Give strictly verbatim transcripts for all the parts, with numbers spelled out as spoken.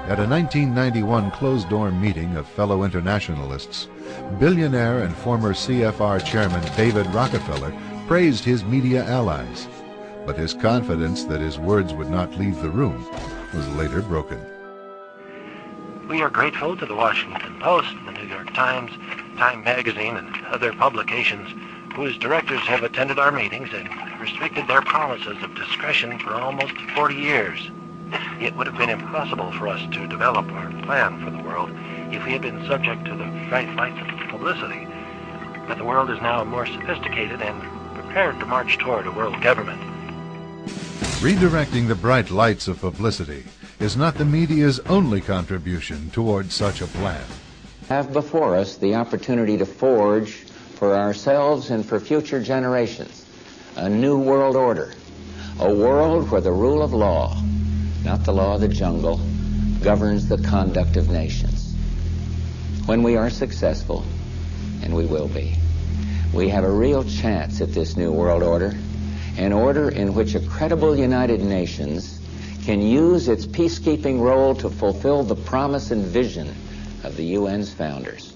At a nineteen ninety-one closed-door meeting of fellow internationalists, billionaire and former C F R chairman David Rockefeller praised his media allies. But his confidence that his words would not leave the room was later broken. We are grateful to the Washington Post, the New York Times, Time Magazine, and other publications whose directors have attended our meetings and restricted their policies of discretion for almost forty years. It would have been impossible for us to develop our plan for the world if we had been subject to the bright lights of publicity. But the world is now more sophisticated and prepared to march toward a world government. Redirecting the bright lights of publicity is not the media's only contribution toward such a plan. Have before us the opportunity to forge for ourselves and for future generations a new world order, a world where the rule of law, not the law of the jungle, governs the conduct of nations. When we are successful, and we will be, we have a real chance at this new world order, an order in which a credible United Nations can use its peacekeeping role to fulfill the promise and vision of the U N's founders.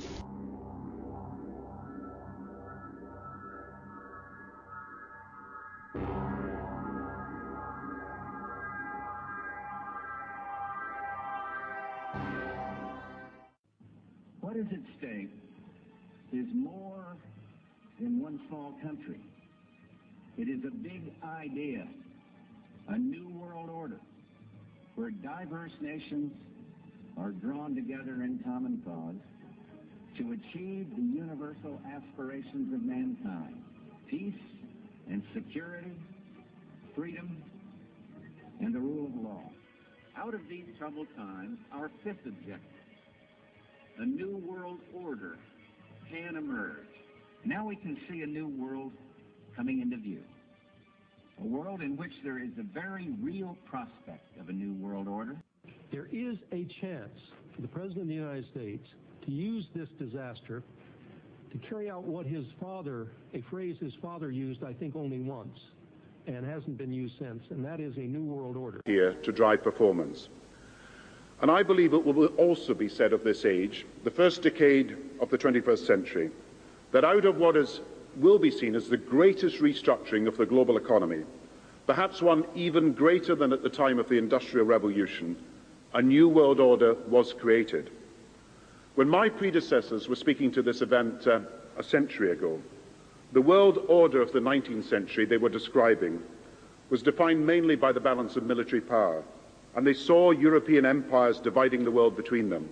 What is at stake is more than one small country. It is a big idea, a new world order, where diverse nations are drawn together in common cause to achieve the universal aspirations of mankind: peace and security, freedom, and the rule of law. Out of these troubled times, our fifth objective, a new world order, can emerge. Now we can see a new world coming into view. A world in which there is a very real prospect of a new world order. There is a chance for the President of the United States to use this disaster to carry out what his father, a phrase his father used, I think, only once, and hasn't been used since, and that is a new world order. Here to drive performance. And I believe it will also be said of this age, the first decade of the twenty-first century, that out of what is, will be seen as the greatest restructuring of the global economy, perhaps one even greater than at the time of the Industrial Revolution, a new world order was created. When my predecessors were speaking to this event uh, a century ago, the world order of the nineteenth century they were describing was defined mainly by the balance of military power, and they saw European empires dividing the world between them.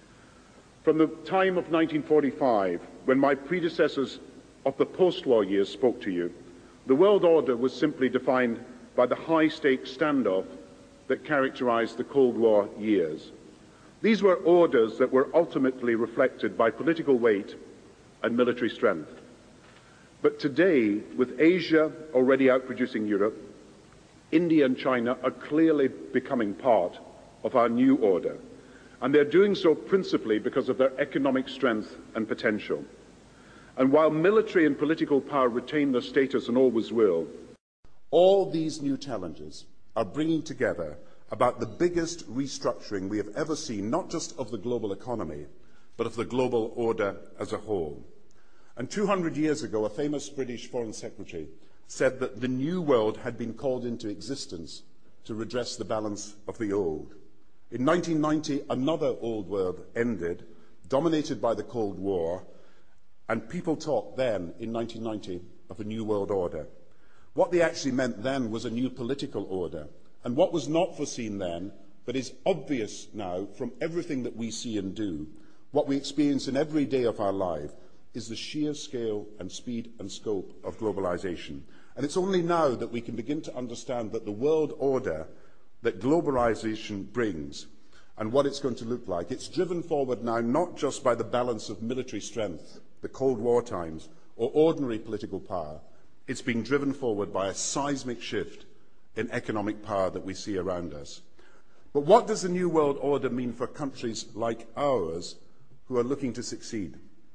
From the time of nineteen forty-five, when my predecessors of the post-war years spoke to you, the world order was simply defined by the high-stakes standoff that characterized the Cold War years. These were orders that were ultimately reflected by political weight and military strength. But today, with Asia already outproducing Europe, India and China are clearly becoming part of our new order, and they're doing so principally because of their economic strength and potential. And while military and political power retain their status and always will, all these new challenges are bringing together about the biggest restructuring we have ever seen, not just of the global economy, but of the global order as a whole. And two hundred years ago, a famous British Foreign Secretary said that the new world had been called into existence to redress the balance of the old. In nineteen ninety, another old world ended, dominated by the Cold War, and people talked then, in nineteen ninety, of a new world order. What they actually meant then was a new political order. And what was not foreseen then, but is obvious now from everything that we see and do, what we experience in every day of our life, is the sheer scale and speed and scope of globalization. And it's only now that we can begin to understand that the world order that globalization brings and what it's going to look like, it's driven forward now not just by the balance of military strength, the Cold War times, or ordinary political power. It's being driven forward by a seismic shift in economic power that we see around us. But what does the New World Order mean for countries like ours who are looking to succeed?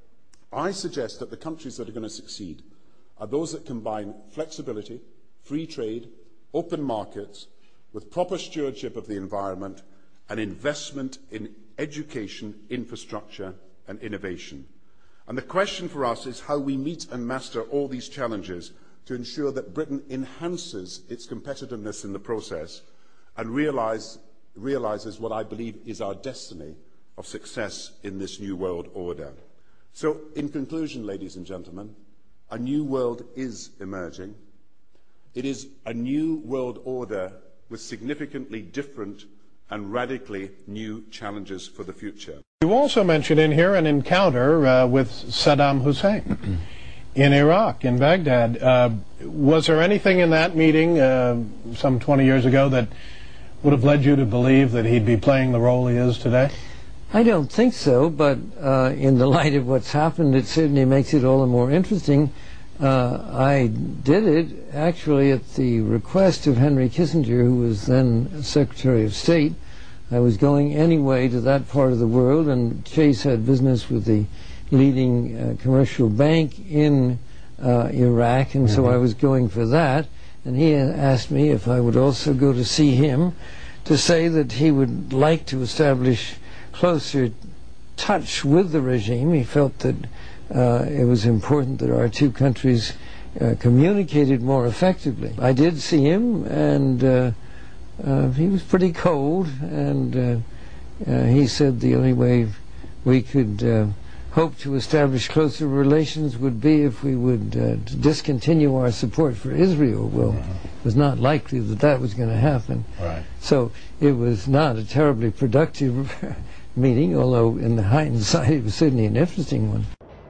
I suggest that the countries that are going to succeed are those that combine flexibility, free trade, open markets, with proper stewardship of the environment and investment in education, infrastructure and innovation. And the question for us is how we meet and master all these challenges to ensure that Britain enhances its competitiveness in the process and realize, realizes what I believe is our destiny of success in this new world order. So, in conclusion, ladies and gentlemen, a new world is emerging. It is a new world order with significantly different and radically new challenges for the future. You also mentioned in here an encounter uh, with Saddam Hussein in Iraq, in Baghdad. Uh, was there anything in that meeting uh, some twenty years ago that would have led you to believe that he'd be playing the role he is today? I don't think so, but uh, in the light of what's happened, it certainly makes it all the more interesting. Uh, I did it actually at the request of Henry Kissinger, who was then Secretary of State. I was going anyway to that part of the world, and Chase had business with the leading uh, commercial bank in uh, Iraq, and mm-hmm. so I was going for that. And he asked me if I would also go to see him to say that he would like to establish closer touch with the regime. He felt that uh, it was important that our two countries uh, communicated more effectively. I did see him, and uh, uh, he was pretty cold, and uh, uh, he said the only way we could uh, hope to establish closer relations would be if we would uh, discontinue our support for Israel. Well, mm-hmm. it was not likely that that was going to happen. Right. So it was not a terribly productive meeting, although in the hindsight it was certainly an interesting one.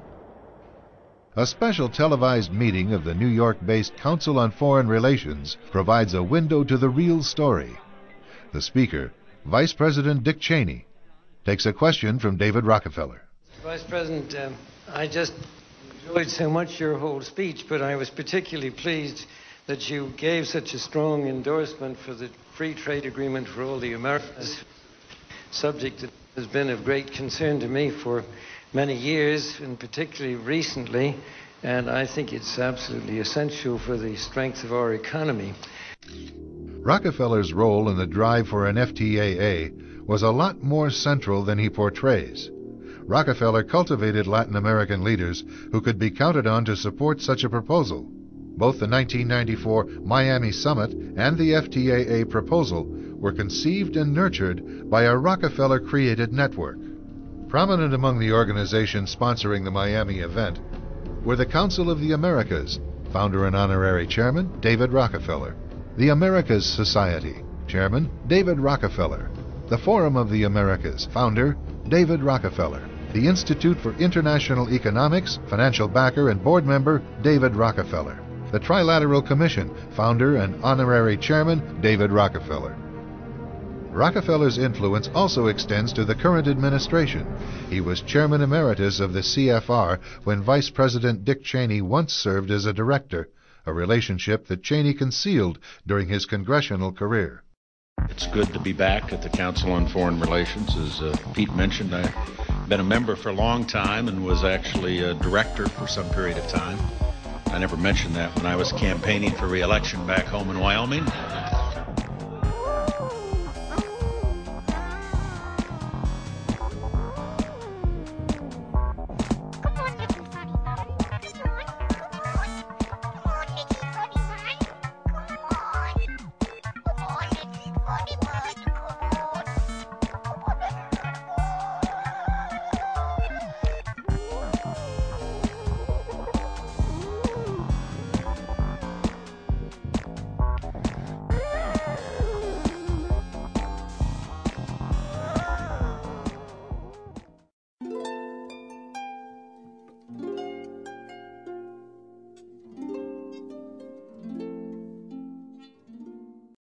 A special televised meeting of the New York-based Council on Foreign Relations provides a window to the real story. The speaker, Vice President Dick Cheney, takes a question from David Rockefeller. Vice President, um, I just enjoyed so much your whole speech, but I was particularly pleased that you gave such a strong endorsement for the free trade agreement for all the Americas, subject that has been of great concern to me for many years, and particularly recently, and I think it's absolutely essential for the strength of our economy. Rockefeller's role in the drive for an F T A A was a lot more central than he portrays. Rockefeller cultivated Latin American leaders who could be counted on to support such a proposal. Both the nineteen ninety-four Miami Summit and the F T A A proposal were conceived and nurtured by a Rockefeller-created network. Prominent among the organizations sponsoring the Miami event were the Council of the Americas, founder and honorary chairman David Rockefeller, the Americas Society, chairman David Rockefeller, the Forum of the Americas, founder David Rockefeller, the Institute for International Economics, financial backer and board member David Rockefeller, the Trilateral Commission, founder and honorary chairman David Rockefeller. Rockefeller's influence also extends to the current administration. He was chairman emeritus of the C F R when Vice President Dick Cheney once served as a director, a relationship that Cheney concealed during his congressional career. It's good to be back at the Council on Foreign Relations. As uh, Pete mentioned, I've been a member for a long time and was actually a director for some period of time. I never mentioned that when I was campaigning for re-election back home in Wyoming.